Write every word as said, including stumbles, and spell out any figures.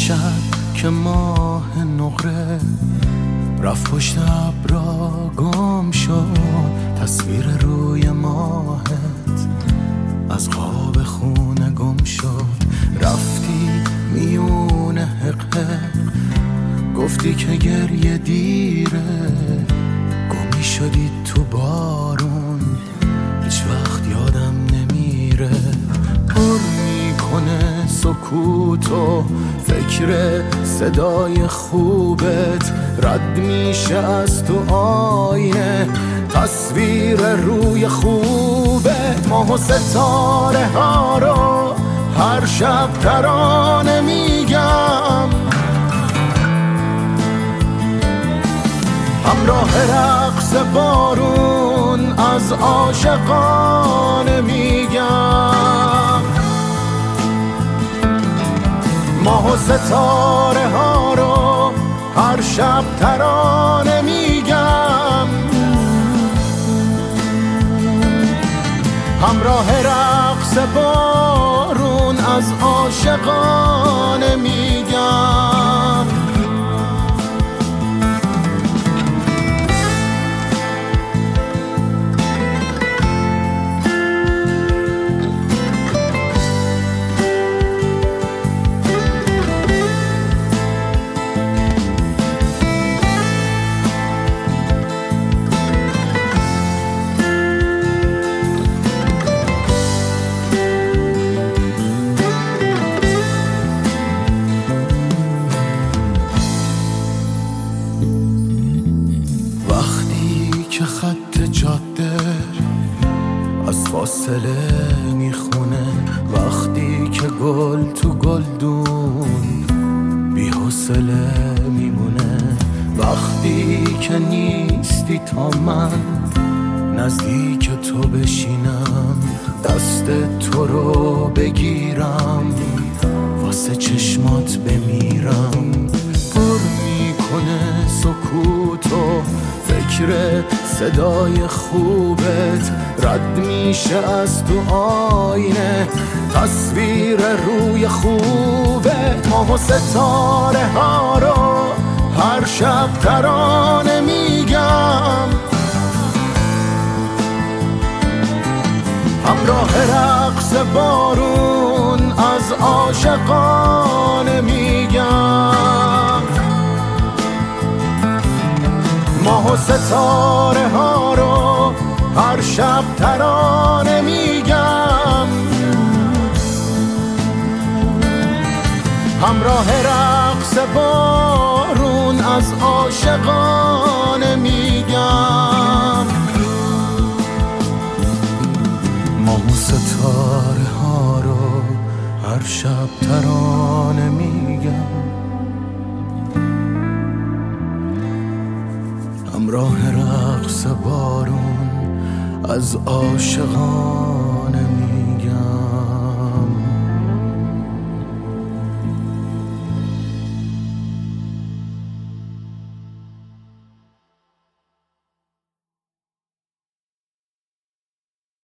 شب که ماه نقره رفت پشت ابرا گم شد، تصویر روی ماهت از قاب خونه گم شد. رفتی میون حق حق، گفتی که گریه دیره، گمی شدی تو بارون، هیچ وقت یادم نمیره. پر میکنه سکوتو فکر صدای خوبت، رد میشه از تو آینه تصویر روی خوبت. ماه و ستاره ها رو هر شب ترانه میگم، همراه رقص بارون از عاشقانه میگم. ماه و ستاره ها رو هر شب ترانه میگم، همراه رقص بارون از عاشقانه میگم. که خط جاده از فاصله میخونه، وقتی که گل تو گلدون بی حوصله میمونه، وقتی که نیستی تا من نزدیک تو بشینم، دست تو رو بگیرم واسه چشمات بمیرم. پر میکنه سکوتو فکر صدای خوبت، رد میشه از تو آینه تصویر روی خوبت. ماه و ستاره ها رو هر شب ترانه میگم، همراه رقص بارون از عاشقانه میگم. ماه و ستاره ها رو هر شب ترانه میگم، همراه رقص بارون از عاشقانه میگم. ماه و ستاره ها رو هر شب ترانه میگم، همراه رقص بارون از عاشقان